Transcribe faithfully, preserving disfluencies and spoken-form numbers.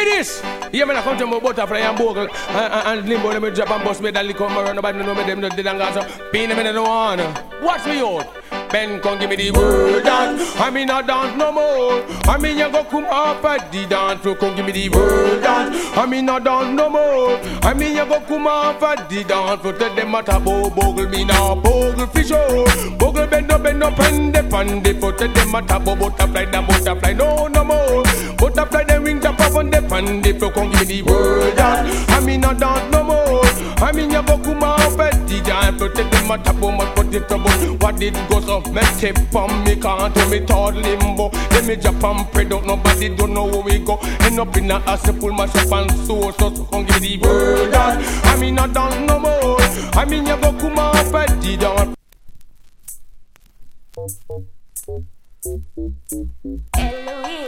me this. Yeah, man, I come to my butterfly and bogle and, and limbo. Let me drop and bust me that liquor. Nobody know me, them not dead and gone. So, pin them in the one. Watch me out. Ben, come give me the word dance. I mean, I dance no more. I mean, you go come up at the dance floor. Come give me the word dance. I mean, I dance no more. I mean, you go come up at the dance floor. Tell them what a bogle me now. Bogle fish oh. Bogle bend up, bend up, and dip on the foot. Tell them what a butterfly, the butterfly no, no more. Butterfly, the wing jump up on the pan. The floor. Come give me the word dance. I mean, I dance no more. I mean, you go come up at the dance floor. Tell them what a butterfly. What did go so? Me tip on me can't tell me third limbo. Let me jump and pray out. Nobody don't know where we go. End up in a ass, pull my shop and so so so come give me the word dance. I mean I don't no more. I mean you go come up at the dance. Eloise.